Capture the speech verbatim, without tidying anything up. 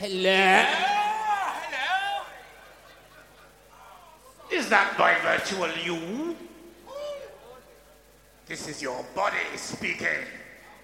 Hello? Hello? Is that my virtual you? This is your body speaking.